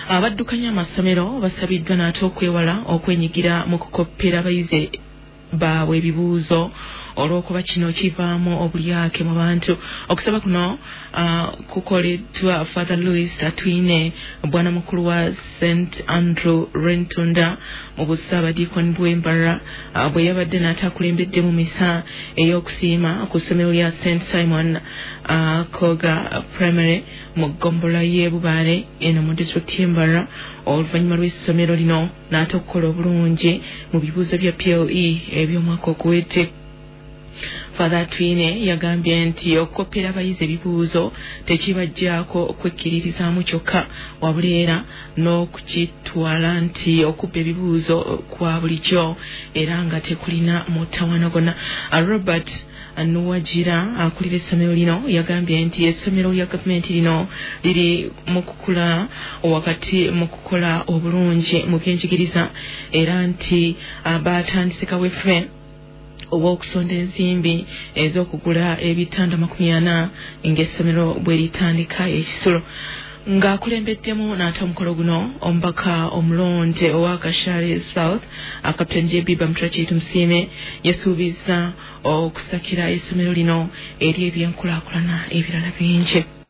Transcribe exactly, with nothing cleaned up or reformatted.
abaddukanya amasomero basabiddwa n'ate okwewala okwenyigira mu kukoppera abayizi baabwe ebibuuzo olw'okuba kino kivaamu obulyake mu bantu. Okusaba kuno uh, kukoleddwa Father Louis Atwine, bwana mukulu wa Saint Andrew Rentunda mu busaabadiikoni bw'Embarra uh, bwe yabadde n'ate akulembedde mu misa ey'okusiima ku ssomero lya Saint Simon uh, Koga Primary mu ggombolola y'e Bubaale eno mu disitulikiti y'Embarra oluvannyuma lw'essomero lino n'ate okukola obulungi mu bibuuzo bya P L E eby'omwaka oguwedde. Father Atwine yagambye nti okukoppera abayizi ebibuuzo tekibajjaako okwekkiririzaamu kyokka wabula era n'okukitwala nti okubba ebibuuzo kwa bulijjo era nga tekulina mutawaana. Robert Nuwagira akulira essomero lino yagambye nti essomero lya gavumenti lino liri mu kukula wakati mu kukola obulungi mu byenjigiriza era nti baatandise kaweefube obw'okusonda ensimbi ez'okugula ebitanda makumi ana ng'essomero bwe litandika ekisulo. Ng'akulembeddemu n'ate omukolo guno omubaka omulonde owa Kashari South Captain J B Bamutrakit Musiime yasuubiza okusakira essomero lino eri ebyenkulaakulana ebirala bingi.